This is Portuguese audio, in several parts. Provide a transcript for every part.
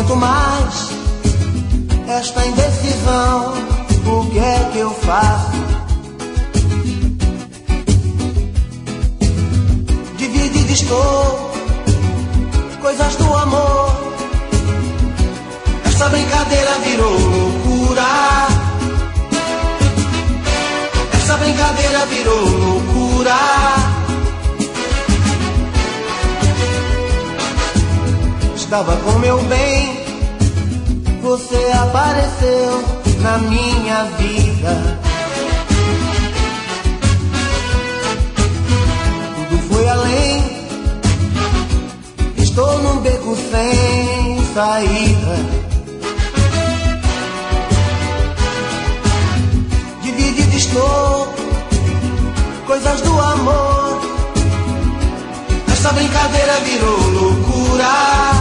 aguento mais esta indecisão. O que é que eu faço? Divide e distor, coisas do amor. Essa brincadeira virou loucura. Essa brincadeira virou loucura. Estava com meu bem, você apareceu na minha vida. Tudo foi além, estou num beco sem saída. Divide e distor, coisas do amor. Essa brincadeira virou loucura.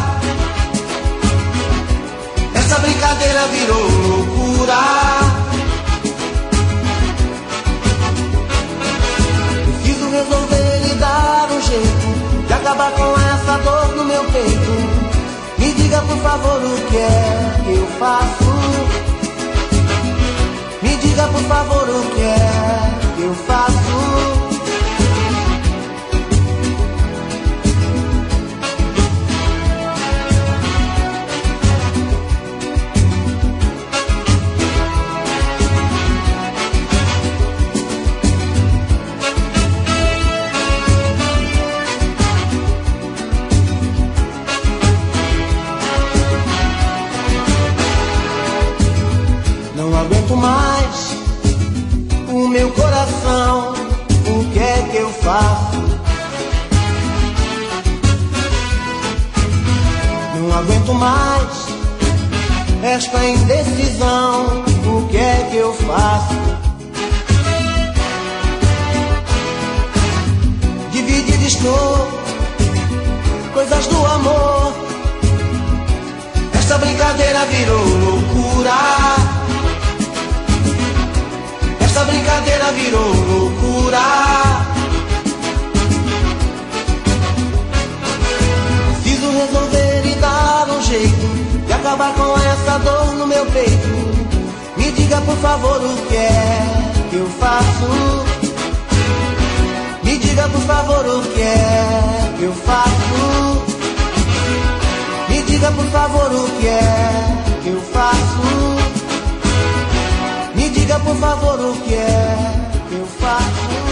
Essa brincadeira virou loucura. Preciso resolver e dar um jeito de acabar com essa dor no meu peito. Me diga por favor o que é que eu faço. Me diga por favor o que é que eu faço. Não aguento mais o meu coração. O que é que eu faço? Não aguento mais esta indecisão. O que é que eu faço? Divide e distor, coisas do amor. Esta brincadeira virou loucura. Essa brincadeira virou loucura. Preciso resolver e dar um jeito de acabar com essa dor no meu peito. Me diga por favor o que é que eu faço. Me diga por favor o que é que eu faço. Me diga por favor o que é que eu faço. Me diga por favor o que é que eu faço.